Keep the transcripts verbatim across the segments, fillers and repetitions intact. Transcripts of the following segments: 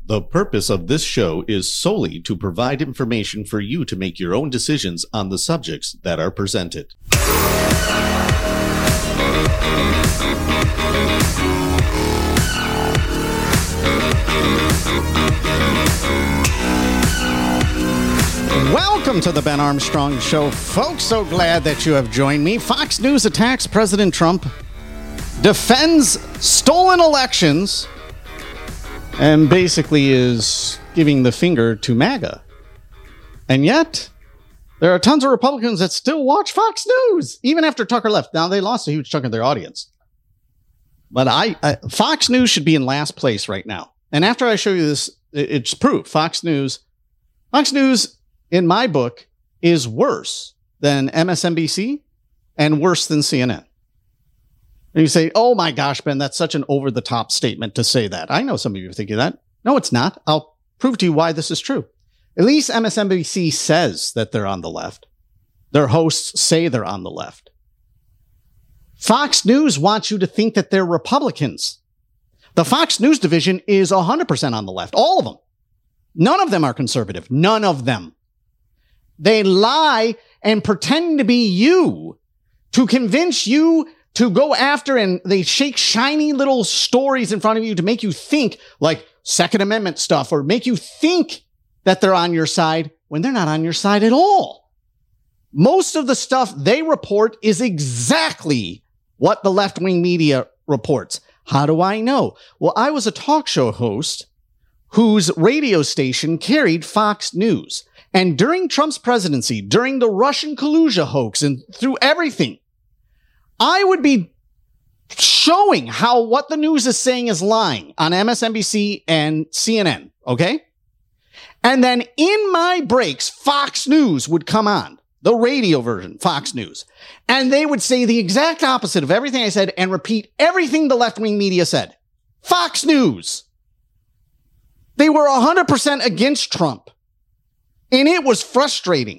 The purpose of this show is solely to provide information for you to make your own decisions on the subjects that are presented. Welcome to the Ben Armstrong Show, folks. So glad that you have joined me. Fox News attacks President Trump, defends stolen elections, and basically is giving the finger to MAGA. And yet, there are tons of Republicans that still watch Fox News, even after Tucker left. Now, they lost a huge chunk of their audience. But I, I Fox News should be in last place right now. And after I show you this, it's proof. Fox News, Fox News, in my book, is worse than M S N B C and worse than C N N. And you say, oh my gosh, Ben, that's such an over-the-top statement to say that. I know some of you are thinking that. No, it's not. I'll prove to you why this is true. At least M S N B C says that they're on the left. Their hosts say they're on the left. Fox News wants you to think that they're Republicans. The Fox News division is one hundred percent on the left. All of them. None of them are conservative. None of them. They lie and pretend to be you to convince you to go after, and they shake shiny little stories in front of you to make you think like Second Amendment stuff, or make you think that they're on your side when they're not on your side at all. Most of the stuff they report is exactly what the left-wing media reports. How do I know? Well, I was a talk show host whose radio station carried Fox News. And during Trump's presidency, during the Russian collusion hoax, and through everything, I would be showing how what the news is saying is lying on M S N B C and C N N, okay? And then in my breaks, Fox News would come on, the radio version, Fox News, and they would say the exact opposite of everything I said and repeat everything the left-wing media said. Fox News. They were one hundred percent against Trump, and it was frustrating.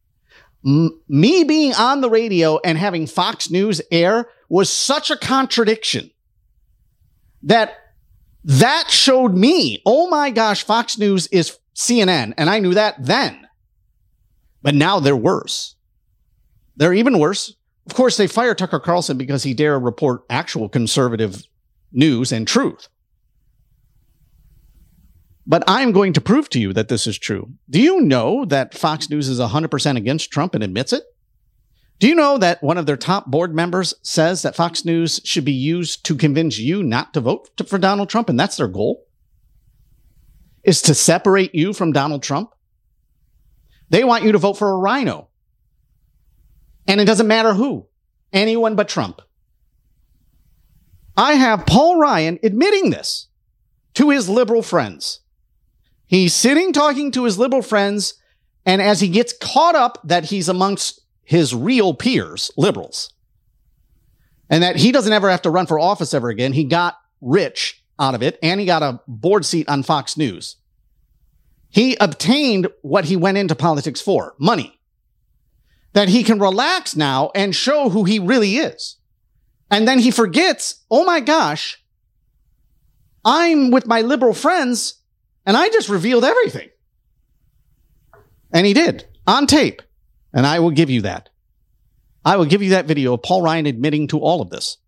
M- me being on the radio and having Fox News air was such a contradiction that that showed me, oh my gosh, Fox News is C N N. And I knew that then. But now they're worse. They're even worse. Of course, they fired Tucker Carlson because he dared report actual conservative news and truth. But I'm going to prove to you that this is true. Do you know that Fox News is one hundred percent against Trump and admits it? Do you know that one of their top board members says that Fox News should be used to convince you not to vote to, for Donald Trump, and that's their goal? Is to separate you from Donald Trump? They want you to vote for a rhino. And it doesn't matter who. Anyone but Trump. I have Paul Ryan admitting this to his liberal friends. He's sitting talking to his liberal friends, and as he gets caught up that he's amongst his real peers, liberals, and that he doesn't ever have to run for office ever again, he got rich out of it, and he got a board seat on Fox News. He obtained what he went into politics for, money, that he can relax now and show who he really is. And then he forgets, oh my gosh, I'm with my liberal friends, and I just revealed everything. And he did, on tape. And I will give you that. I will give you that video of Paul Ryan admitting to all of this.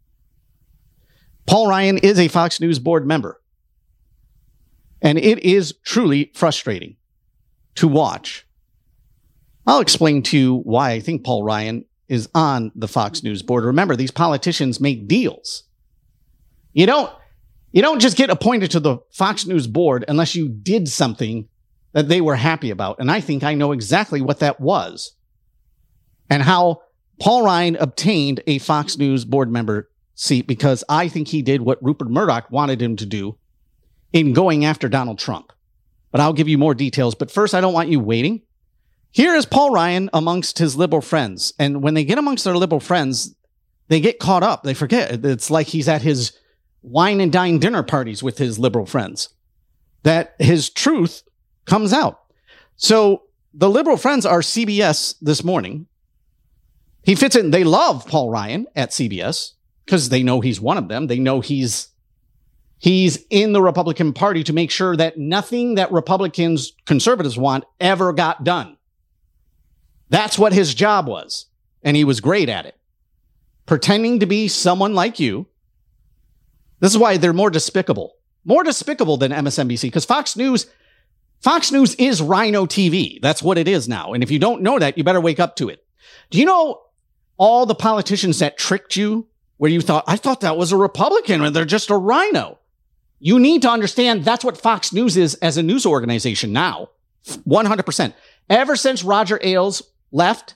Paul Ryan is a Fox News board member. And it is truly frustrating to watch. I'll explain to you why I think Paul Ryan is on the Fox News board. Remember, these politicians make deals. You don't You don't just get appointed to the Fox News board unless you did something that they were happy about. And I think I know exactly what that was and how Paul Ryan obtained a Fox News board member seat, because I think he did what Rupert Murdoch wanted him to do in going after Donald Trump. But I'll give you more details. But first, I don't want you waiting. Here is Paul Ryan amongst his liberal friends. And when they get amongst their liberal friends, they get caught up. They forget. It's like he's at his wine and dine dinner parties with his liberal friends, that his truth comes out. So the liberal friends are C B S This Morning. He fits in. They love Paul Ryan at C B S because they know he's one of them. They know he's He's in the Republican Party to make sure that nothing that Republicans, conservatives want ever got done. That's what his job was. And he was great at it. Pretending to be someone like you. This is why they're more despicable. More despicable than M S N B C, because Fox News, Fox News is Rhino T V. That's what it is now. And if you don't know that, you better wake up to it. Do you know all the politicians that tricked you where you thought, I thought that was a Republican and they're just a rhino? You need to understand that's what Fox News is as a news organization now. one hundred percent. Ever since Roger Ailes left,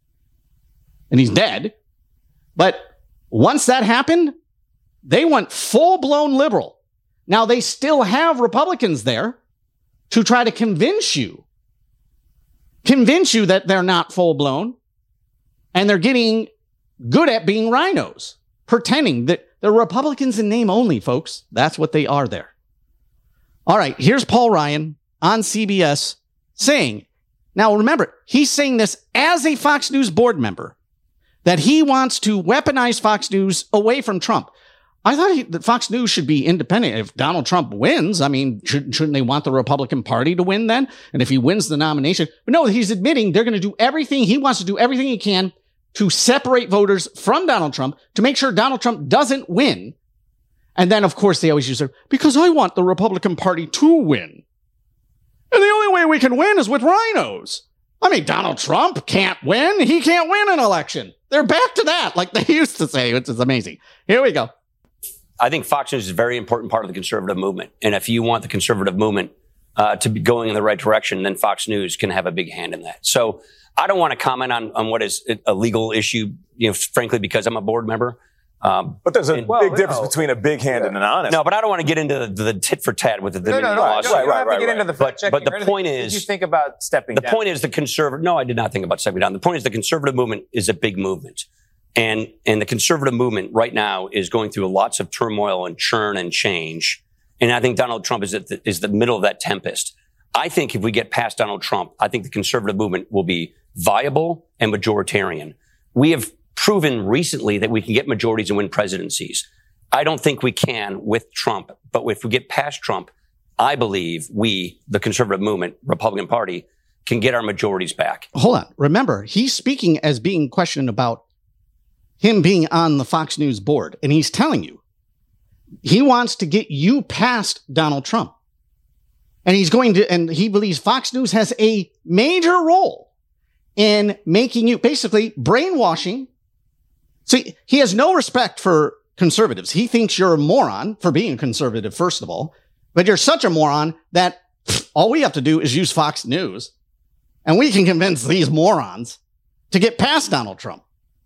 and he's dead, but once that happened, they went full-blown liberal. Now, they still have Republicans there to try to convince you, convince you that they're not full-blown, and they're getting good at being rhinos, pretending that they're Republicans in name only, folks. That's what they are there. All right, here's Paul Ryan on C B S saying, now remember, he's saying this as a Fox News board member, that he wants to weaponize Fox News away from Trump. I thought he, that Fox News should be independent. If Donald Trump wins, I mean, should, shouldn't they want the Republican Party to win then? And if he wins the nomination, but no, he's admitting they're going to do everything. He wants to do everything he can to separate voters from Donald Trump, to make sure Donald Trump doesn't win. And then, of course, they always use their, because I want the Republican Party to win. And the only way we can win is with rhinos. I mean, Donald Trump can't win. He can't win an election. They're back to that, like they used to say, which is amazing. Here we go. I think Fox News is a very important part of the conservative movement. And if you want the conservative movement uh, to be going in the right direction, then Fox News can have a big hand in that. So I don't want to comment on, on what is a legal issue, you know, frankly, because I'm a board member. Um, but there's a and, big well, difference no. between a big hand yeah. and an honest. No, but I don't want to get into the, the tit for tat with the no, no, no, lawsuit. No, you don't have to get into the fact checking. But, but the point is, did you think about stepping the down? The point is the conservative. No, I did not think about stepping down. The point is the conservative movement is a big movement, and and the conservative movement right now is going through lots of turmoil and churn and change. And I think Donald Trump is at the, is the middle of that tempest. I think if we get past Donald Trump, I think the conservative movement will be viable and majoritarian. We have proven recently that we can get majorities and win presidencies. I don't think we can with Trump, but if we get past Trump, I believe we, the conservative movement, Republican Party, can get our majorities back. Hold on. Remember, he's speaking as being questioned about him being on the Fox News board, and he's telling you he wants to get you past Donald Trump. And he's going to, and he believes Fox News has a major role in making you basically brainwashing. So he has no respect for conservatives. He thinks you're a moron for being conservative, first of all, but you're such a moron that all we have to do is use Fox News and we can convince these morons to get past Donald Trump.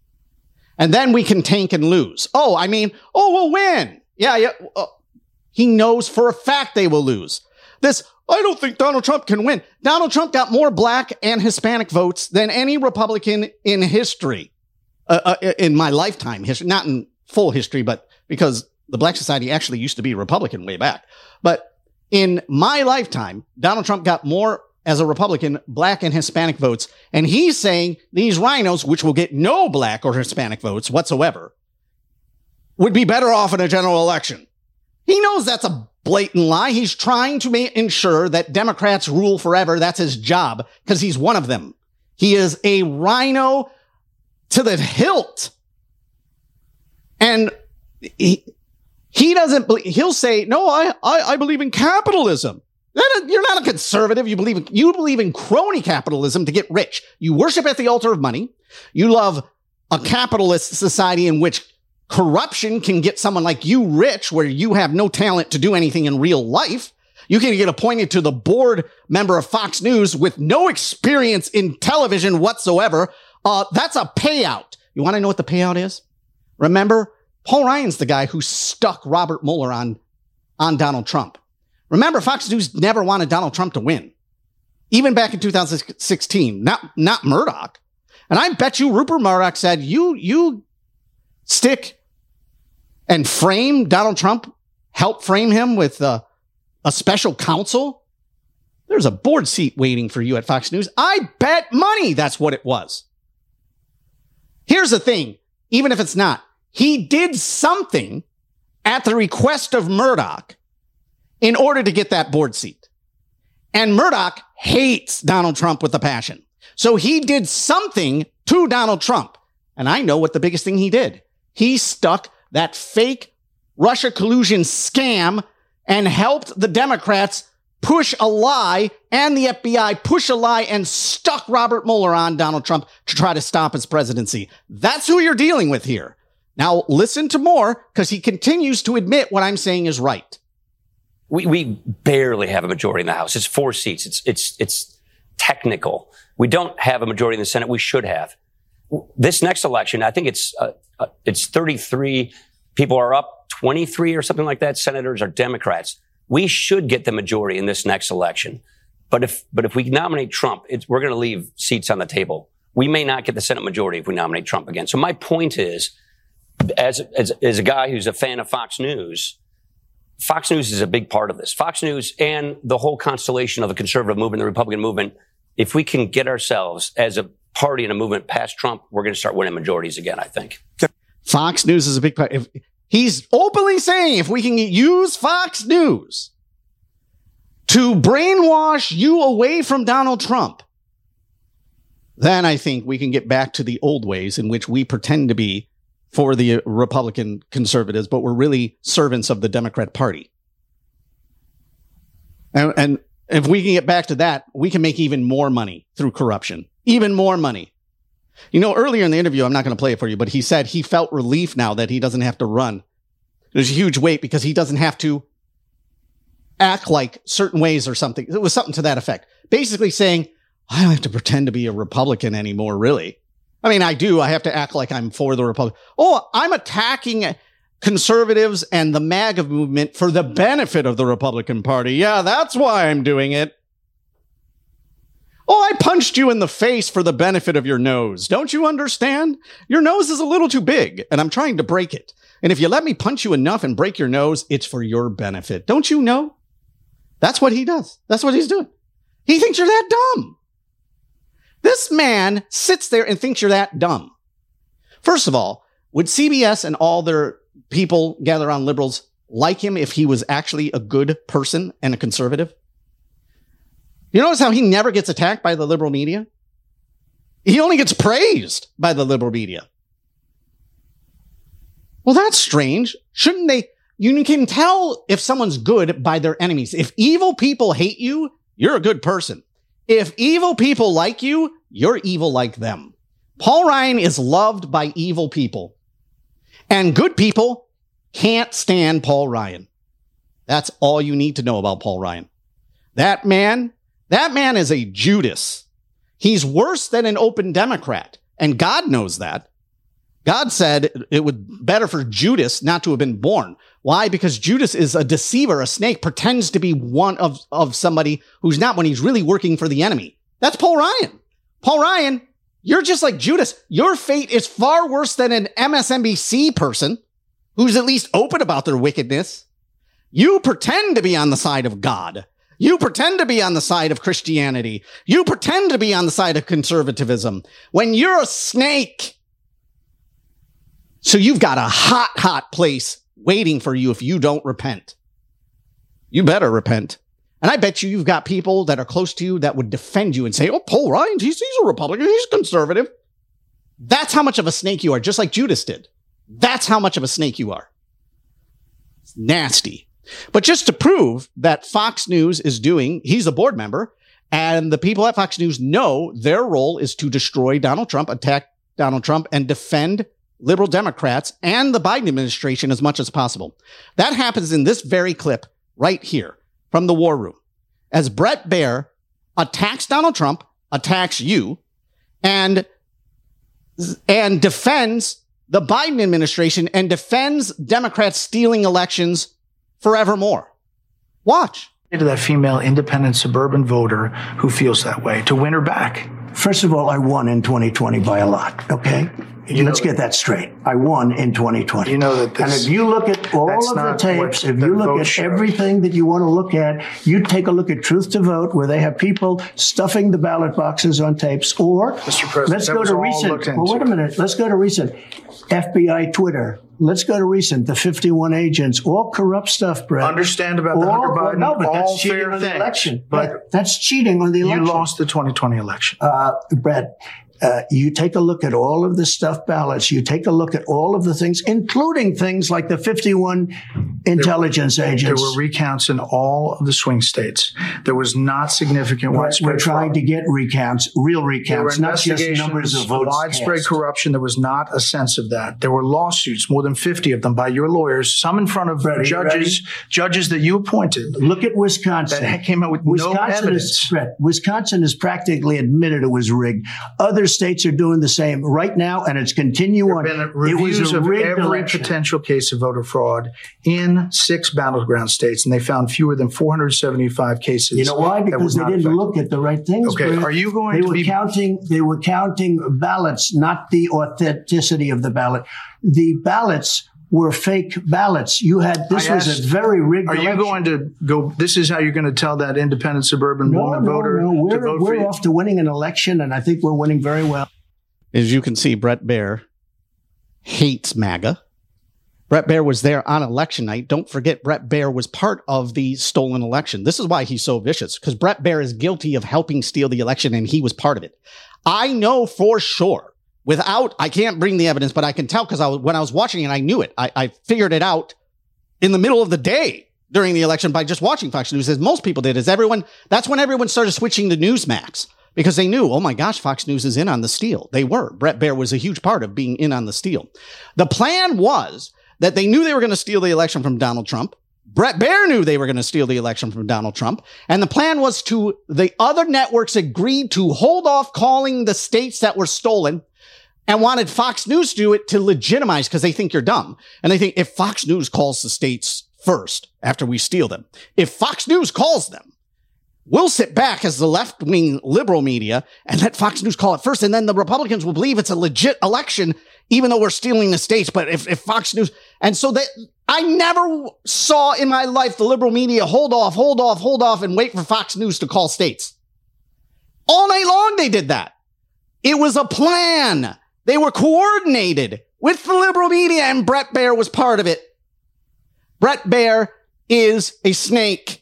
And then we can tank and lose. Oh, I mean, oh, we'll win. Yeah, yeah. Uh, he knows for a fact they will lose. This, I don't think Donald Trump can win. Donald Trump got more black and Hispanic votes than any Republican in history, uh, uh, in my lifetime history, not in full history, but because the Black Society actually used to be Republican way back. But in my lifetime, Donald Trump got more as a Republican, black and Hispanic votes. And he's saying these rhinos, which will get no black or Hispanic votes whatsoever, would be better off in a general election. He knows that's a blatant lie. He's trying to ma- ensure that Democrats rule forever. That's his job because he's one of them. He is a rhino to the hilt. And he, he doesn't believe, he'll say, no, I, I, I believe in capitalism. You're not a conservative. You believe in, you believe in crony capitalism to get rich. You worship at the altar of money. You love a capitalist society in which corruption can get someone like you rich, where you have no talent to do anything in real life. You can get appointed to the board member of Fox News with no experience in television whatsoever. Uh, that's a payout. You want to know what the payout is? Remember, Paul Ryan's the guy who stuck Robert Mueller on, on Donald Trump. Remember, Fox News never wanted Donald Trump to win. Even back in two thousand sixteen, not, not Murdoch. And I bet you Rupert Murdoch said, you, you stick and frame Donald Trump, help frame him with uh, a special counsel. There's a board seat waiting for you at Fox News. I bet money that's what it was. Here's the thing. Even if it's not, he did something at the request of Murdoch in order to get that board seat. And Murdoch hates Donald Trump with a passion. So he did something to Donald Trump. And I know what the biggest thing he did. He stuck that fake Russia collusion scam and helped the Democrats push a lie, and the F B I push a lie and stuck Robert Mueller on Donald Trump to try to stop his presidency. That's who you're dealing with here. Now, listen to more, because he continues to admit what I'm saying is right. We we barely have a majority in the House. It's four seats. It's it's it's technical. We don't have a majority in the Senate. We should have. This next election, I think it's uh, uh, it's thirty-three people are up, twenty-three or something like that. Senators are Democrats. We should get the majority in this next election. But if but if we nominate Trump, it's, we're going to leave seats on the table. We may not get the Senate majority if we nominate Trump again. So my point is, as as, as a guy who's a fan of Fox News, Fox News is a big part of this. Fox News and the whole constellation of the conservative movement, the Republican movement, if we can get ourselves as a party and a movement past Trump, we're going to start winning majorities again, I think. Fox News is a big part. If, he's openly saying if we can use Fox News to brainwash you away from Donald Trump, then I think we can get back to the old ways in which we pretend to be for the Republican conservatives, but we're really servants of the Democrat Party. And, and if we can get back to that, we can make even more money through corruption. Even more money. You know, earlier in the interview, I'm not going to play it for you, but he said he felt relief now that he doesn't have to run. There's a huge weight because he doesn't have to act like certain ways or something. It was something to that effect. Basically saying, I don't have to pretend to be a Republican anymore, really. I mean, I do. I have to act like I'm for the Republic. Oh, I'm attacking conservatives and the MAGA movement for the benefit of the Republican Party. Yeah, that's why I'm doing it. Oh, I punched you in the face for the benefit of your nose. Don't you understand? Your nose is a little too big, and I'm trying to break it. And if you let me punch you enough and break your nose, it's for your benefit. Don't you know? That's what he does. That's what he's doing. He thinks you're that dumb. This man sits there and thinks you're that dumb. First of all, would C B S and all their people gather around liberals like him if he was actually a good person and a conservative? You notice how he never gets attacked by the liberal media? He only gets praised by the liberal media. Well, that's strange. Shouldn't they? You can tell if someone's good by their enemies. If evil people hate you, you're a good person. If evil people like you, you're evil like them. Paul Ryan is loved by evil people. And good people can't stand Paul Ryan. That's all you need to know about Paul Ryan. That man... That man is a Judas. He's worse than an open Democrat. And God knows that. God said it would be better for Judas not to have been born. Why? Because Judas is a deceiver, a snake, pretends to be one of, of somebody who's not when he's really working for the enemy. That's Paul Ryan. Paul Ryan, you're just like Judas. Your fate is far worse than an M S N B C person who's at least open about their wickedness. You pretend to be on the side of God. You pretend to be on the side of Christianity. You pretend to be on the side of conservatism when you're a snake. So you've got a hot, hot place waiting for you if you don't repent. You better repent. And I bet you you've got people that are close to you that would defend you and say, oh, Paul Ryan, he's, he's a Republican. He's conservative. That's how much of a snake you are, just like Judas did. That's how much of a snake you are. It's nasty. But just to prove that Fox News is doing, he's a board member, and the people at Fox News know their role is to destroy Donald Trump, attack Donald Trump, and defend liberal Democrats and the Biden administration as much as possible. That happens in this very clip right here from the War Room. As Bret Baier attacks Donald Trump, attacks you, and, and defends the Biden administration and defends Democrats stealing elections forevermore. Watch. To that female independent suburban voter who feels that way, to win her back. First of all, I won in twenty twenty by a lot, okay? let's get that straight. I won in twenty twenty. You know that this, and if you look at all of the tapes, if you look at showed. everything that you want to look at, you take a look at Truth to Vote, where they have people stuffing the ballot boxes on tapes, or Mister President, let's go to recent. Well, wait a minute. Let's go to recent. F B I Twitter. Let's go to recent. The fifty-one agents, all corrupt stuff, Brett. Understand about the all, Hunter Biden, no, but all that's cheating fair on the things. election. But Brett, that's cheating on the election. You lost the twenty twenty election. Uh, Brett, uh, you take a look at all of the stuff ballots. You take a look at all of the things, including things like the fifty-one intelligence there, agents. There were recounts in all of the swing states. There was not significant We're, widespread we're trying fraud. to get recounts, real recounts, not just numbers of votes widespread cast. corruption. There was not a sense of that. There were lawsuits, more than fifty of them by your lawyers, some in front of Ready, judges, ready? judges that you appointed. Look at Wisconsin. That came out with Wisconsin no evidence. Is, Brett, Wisconsin has practically admitted it was rigged. Other states are doing the same right now, and it's continuing. There have been it reviews was a of rigged every election. potential case of voter fraud in six battleground states, and they found fewer than four hundred seventy-five cases. You know why? Because Because they didn't affected. look at the right things. Okay, Brett. are you going they to were be counting? They were counting ballots, not the authenticity of the ballot. The ballots were fake ballots. You had this I was asked, a very rigged. Are you election. going to go? This is how you're going to tell that independent suburban no, woman no, voter no. We're, to vote we're for you? off to winning an election, and I think we're winning very well. As you can see, Brett Baer hates MAGA. Brett Baer was there on election night. Don't forget, Brett Baer was part of the stolen election. This is why he's so vicious, because Brett Baer is guilty of helping steal the election, and he was part of it. I know for sure, without, I can't bring the evidence, but I can tell because I was, when I was watching it, I knew it. I, I figured it out in the middle of the day during the election by just watching Fox News, as most people did. Is everyone, that's when everyone started switching to Newsmax. Because they knew, oh my gosh, Fox News is in on the steal. They were. Brett Baer was a huge part of being in on the steal. The plan was that they knew they were going to steal the election from Donald Trump. Brett Baer knew they were going to steal the election from Donald Trump. And the plan was to, the other networks agreed to hold off calling the states that were stolen and wanted Fox News to do it to legitimize, because they think you're dumb. And they think if Fox News calls the states first after we steal them, if Fox News calls them, we'll sit back as the left-wing liberal media and let Fox News call it first. And then the Republicans will believe it's a legit election, even though we're stealing the states. But if, if Fox News, and so that I never saw in my life the liberal media hold off, hold off, hold off, and wait for Fox News to call states. All night long, they did that. It was a plan. They were coordinated with the liberal media, and Brett Baer was part of it. Brett Baer is a snake.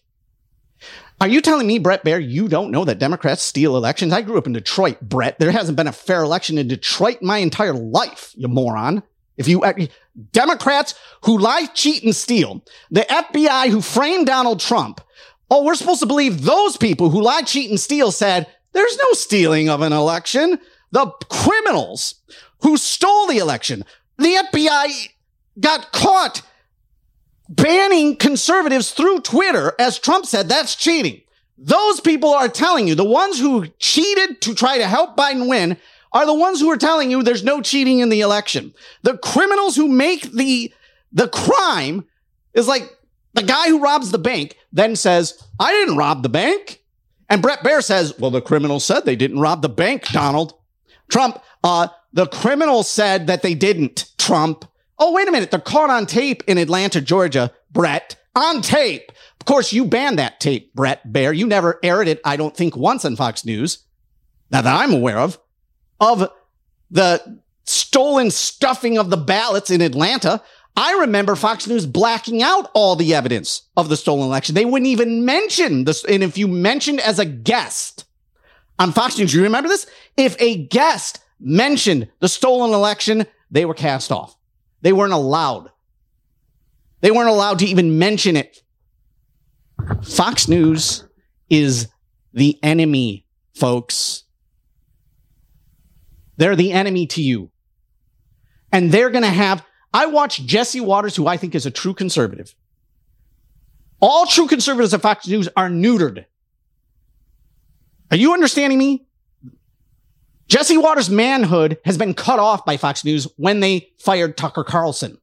Are you telling me, Brett Baer, you don't know that Democrats steal elections? I grew up in Detroit, Brett. There hasn't been a fair election in Detroit my entire life, you moron. If you, Democrats who lie, cheat, and steal, the F B I who framed Donald Trump, oh, we're supposed to believe those people who lie, cheat, and steal said, there's no stealing of an election. The criminals who stole the election, the F B I got caught banning conservatives through Twitter, as Trump said, that's cheating. Those people are telling you, the ones who cheated to try to help Biden win are the ones who are telling you there's no cheating in the election. The criminals who make the, the crime is like the guy who robs the bank then says, I didn't rob the bank. And Brett Baer says, well, the criminals said they didn't rob the bank, Donald. Trump, uh, the criminals said that they didn't, Trump. Oh, wait a minute. They're caught on tape in Atlanta, Georgia, Brett. On tape. Of course, you banned that tape, Brett Baer. You never aired it, I don't think, once on Fox News, now that I'm aware of, of the stolen stuffing of the ballots in Atlanta. I remember Fox News blacking out all the evidence of the stolen election. They wouldn't even mention this. And if you mentioned as a guest on Fox News, you remember this? If a guest mentioned the stolen election, they were cast off. They weren't allowed. They weren't allowed to even mention it. Fox News is the enemy, folks. They're the enemy to you. And they're going to have, I watch Jesse Waters, who I think is a true conservative. All true conservatives at Fox News are neutered. Are you understanding me? Jesse Waters' manhood has been cut off by Fox News when they fired Tucker Carlson.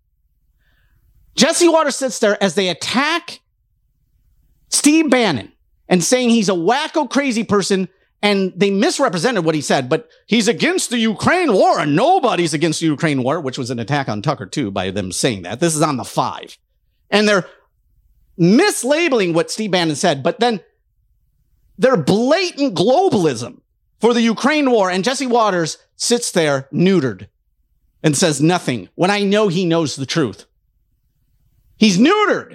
Jesse Waters sits there as they attack Steve Bannon and saying he's a wacko crazy person And they misrepresented what he said, but he's against the Ukraine war and nobody's against the Ukraine war, which was an attack on Tucker too by them saying that. This is on the five. And they're mislabeling what Steve Bannon said, but then they're blatant globalism for the Ukraine war. And Jesse Waters sits there neutered and says nothing when I know he knows the truth. He's neutered.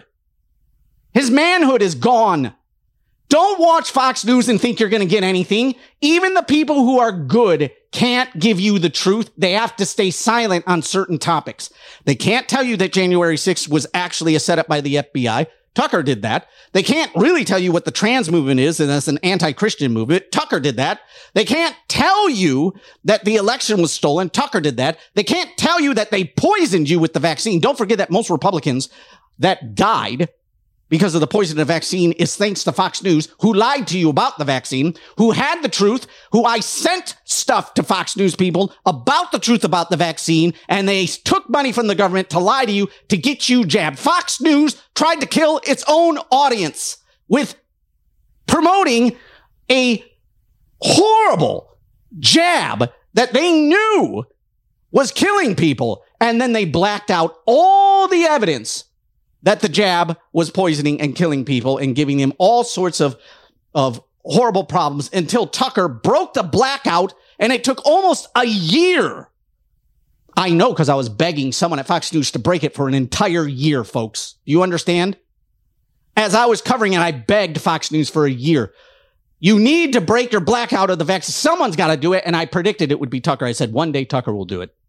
His manhood is gone. Don't watch Fox News and think you're going to get anything. Even the people who are good can't give you the truth. They have to stay silent on certain topics. They can't tell you that January sixth was actually a setup by the F B I. Tucker did that. They can't really tell you what the trans movement is, and that's an anti-Christian movement. Tucker did that. They can't tell you that the election was stolen. Tucker did that. They can't tell you that they poisoned you with the vaccine. Don't forget that most Republicans that died because of the poison of the vaccine is thanks to Fox News, who lied to you about the vaccine, who had the truth, who I sent stuff to Fox News people about the truth about the vaccine, and they took money from the government to lie to you to get you jabbed. Fox News tried to kill its own audience with promoting a horrible jab that they knew was killing people, and then they blacked out all the evidence that the jab was poisoning and killing people and giving them all sorts of, of horrible problems until Tucker broke the blackout, and it took almost a year. I know, because I was begging someone at Fox News to break it for an entire year, folks. You understand? As I was covering it, I begged Fox News for a year. You need to break your blackout of the vaccine. Someone's got to do it, and I predicted it would be Tucker. I said, one day Tucker will do it.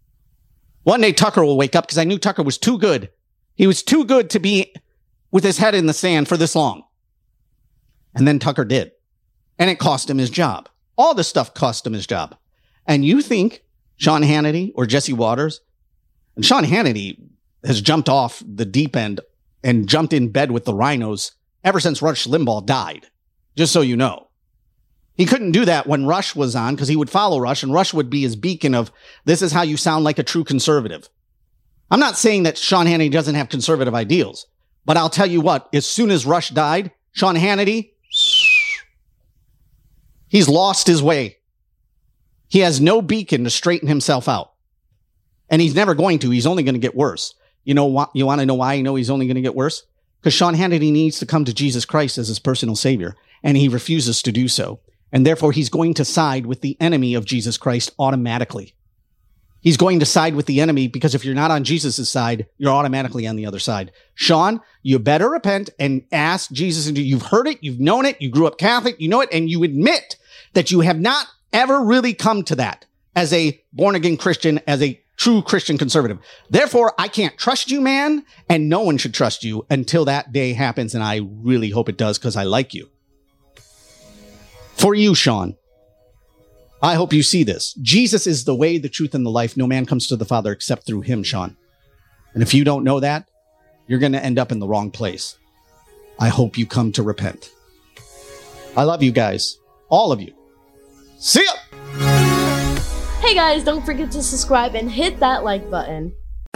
One day Tucker will wake up, because I knew Tucker was too good. He was too good to be with his head in the sand for this long. And then Tucker did. And it cost him his job. All this stuff cost him his job. And you think Sean Hannity or Jesse Waters, and Sean Hannity has jumped off the deep end and jumped in bed with the rhinos ever since Rush Limbaugh died. Just so you know. He couldn't do that when Rush was on, because he would follow Rush, and Rush would be his beacon of, this is how you sound like a true conservative. I'm not saying that Sean Hannity doesn't have conservative ideals, but I'll tell you what, as soon as Rush died, Sean Hannity, he's lost his way. He has no beacon to straighten himself out. And he's never going to. He's only going to get worse. You know what? You want to know why I know he's only going to get worse? Because Sean Hannity needs to come to Jesus Christ as his personal savior, and he refuses to do so. And therefore, he's going to side with the enemy of Jesus Christ automatically. He's going to side with the enemy, because if you're not on Jesus' side, you're automatically on the other side. Sean, you better repent and ask Jesus. You've heard it. You've known it. You grew up Catholic. You know it. And you admit that you have not ever really come to that as a born-again Christian, as a true Christian conservative. Therefore, I can't trust you, man. And no one should trust you until that day happens. And I really hope it does, because I like you. For you, Sean, I hope you see this. Jesus is the way, the truth, and the life. No man comes to the Father except through him, Sean. And if you don't know that, you're going to end up in the wrong place. I hope you come to repent. I love you guys. All of you. See ya! Hey guys, don't forget to subscribe and hit that like button.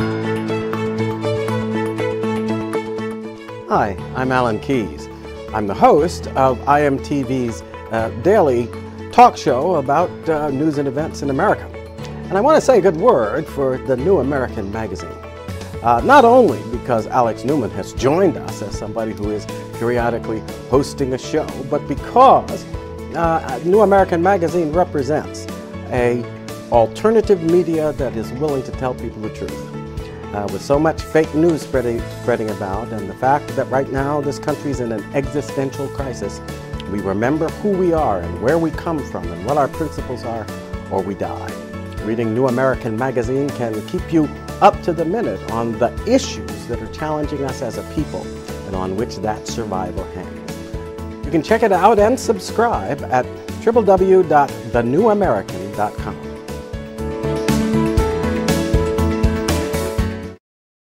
Hi, I'm Alan Keyes. I'm the host of I M T V's uh, daily talk show about uh, news and events in America. And I want to say a good word for the New American Magazine. Uh, not only because Alex Newman has joined us as somebody who is periodically hosting a show, but because uh, New American Magazine represents a alternative media that is willing to tell people the truth. Uh, with so much fake news spreading, spreading about, and the fact that right now this country's in an existential crisis, we remember who we are and where we come from and what our principles are, or we die. Reading New American Magazine can keep you up to the minute on the issues that are challenging us as a people and on which that survival hangs. You can check it out and subscribe at w w w dot the new american dot com.